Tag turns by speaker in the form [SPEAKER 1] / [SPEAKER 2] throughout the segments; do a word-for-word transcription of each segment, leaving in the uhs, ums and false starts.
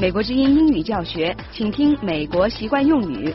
[SPEAKER 1] 美国之音英语教学，请听美国习惯用语。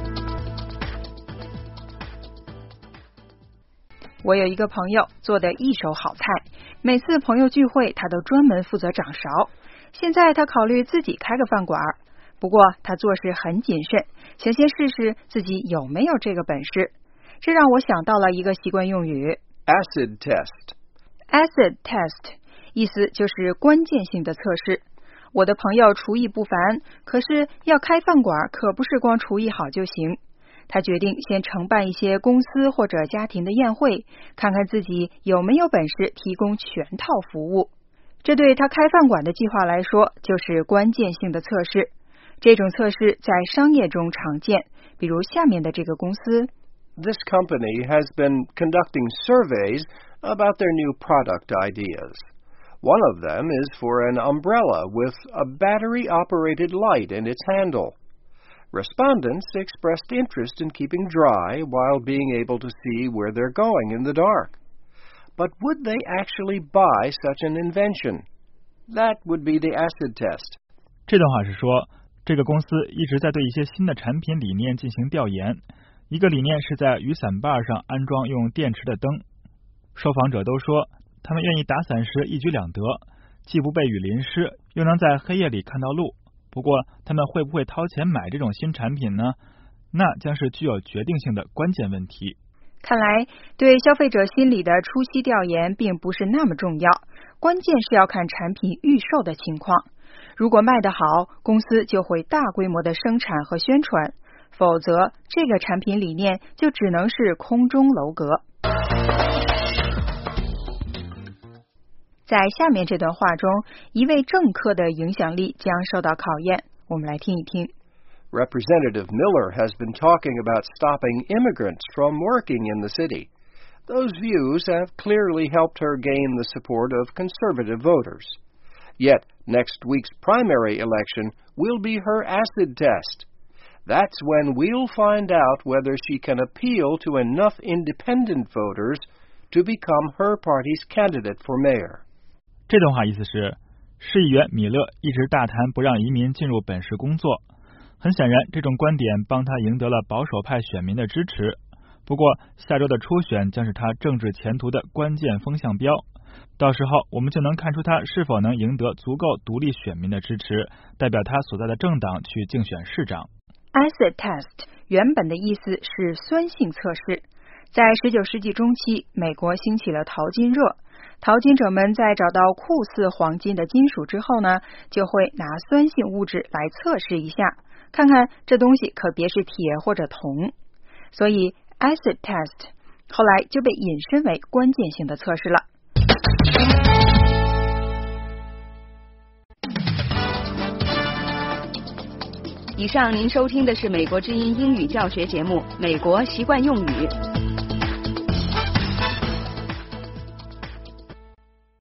[SPEAKER 2] 我有一个朋友做的一手好菜，每次朋友聚会他都专门负责掌勺。现在他考虑自己开个饭馆，不过他做事很谨慎，想先试试自己有没有这个本事。这让我想到了一个习惯用语
[SPEAKER 3] Acid test.
[SPEAKER 2] Acid test 意思就是关键性的测试。我的朋友厨艺不凡，可是要开饭馆可不是光厨艺好就行。他决定先承办一些公司或者家庭的宴会，看看自己有没有本事提供全套服务。这对他开饭馆的计划来说，就是关键性的测试。这种测试在商业中常见，比如下面的这个公司。
[SPEAKER 3] This company has been conducting surveys about their new product ideas. One of them is for an umbrella with a battery-operated light in its handle. Respondents expressed interest in keeping dry while being able to see where they're going in the dark. But would they actually buy such an invention? That would be the acid test.
[SPEAKER 4] 这段话是说，这个公司一直在对一些新的产品理念进行调研。一个理念是在雨伞把上安装用电池的灯。受访者都说，他们愿意打伞时一举两得，既不被雨淋湿，又能在黑夜里看到路。不过，他们会不会掏钱买这种新产品呢？那将是具有决定性的关键问题。
[SPEAKER 2] 看来，对消费者心理的初期调研并不是那么重要，关键是要看产品预售的情况。如果卖得好，公司就会大规模的生产和宣传，否则这个产品理念就只能是空中楼阁。在下面这段话中，一位政客的影响力将受到考验，我们来听一听。
[SPEAKER 3] Representative Miller has been talking about stopping immigrants from working in the city. Those views have clearly helped her gain the support of conservative voters. Yet, next week's primary election will be her acid test. That's when we'll find out whether she can appeal to enough independent voters to become her party's candidate for mayor.
[SPEAKER 4] 这段话意思是，市议员米勒一直大谈不让移民进入本市工作。很显然，这种观点帮他赢得了保守派选民的支持。不过，下周的初选将是他政治前途的关键风向标。到时候，我们就能看出他是否能赢得足够独立选民的支持，代表他所在的政党去竞选市长。
[SPEAKER 2] Acid test 原本的意思是酸性测试。在十九世纪中期，美国兴起了淘金热。淘金者们在找到酷似黄金的金属之后呢，就会拿酸性物质来测试一下，看看这东西可别是铁或者铜。所以 acid test 后来就被引申为关键性的测试了。
[SPEAKER 1] 以上您收听的是美国之音英语教学节目《美国习惯用语》。